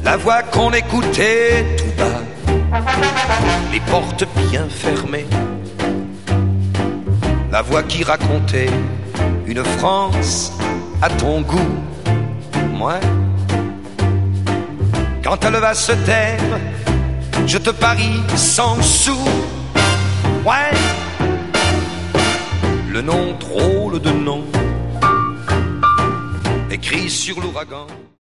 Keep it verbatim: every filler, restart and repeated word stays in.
La voix qu'on écoutait tout bas, les portes bien fermées. La voix qui racontait une France à ton goût. Moi, quand elle va se taire, je te parie cent sous. Ouais, le nom drôle de nom écrit sur l'ouragan.